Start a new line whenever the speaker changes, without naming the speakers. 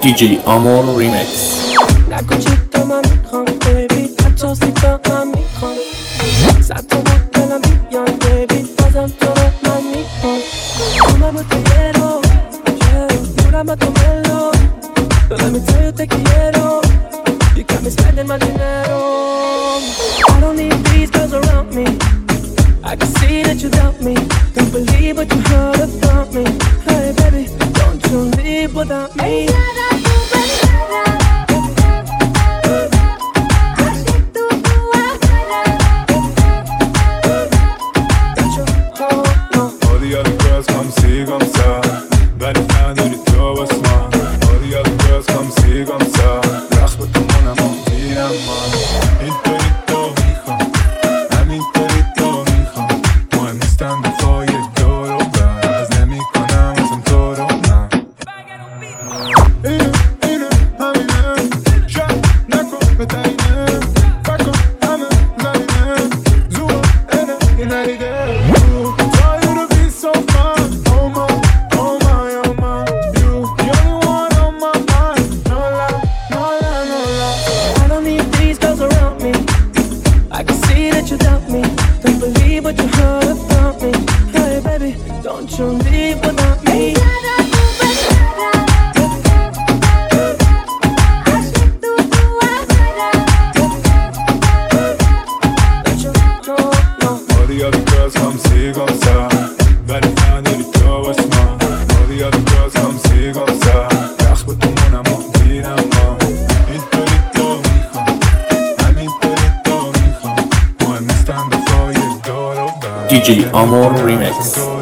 DJ Amor Remix.
نکوچیتا من میخوام بیبی حتی سیتا من میخوام صد تا بود دلم بیان بیبی بازم تو رو من میخوام اومم با تو یه رو دورم با تو ملو But let me tell you te quiero You got me spending my dinero I don't need these girls around me I can see that you doubt me Don't believe what you heard about me Hey baby, don't you leave without me Don't you leave without me
All the other girls come see comme ça ولی نداری تو واسه ما All the other girls come see comme ça وقت با تو منم دیرم ما اینطوری تو میخوام همینطوری تو میخوام مهم نیستم دفاع دور و بر
DJ Amor Remix.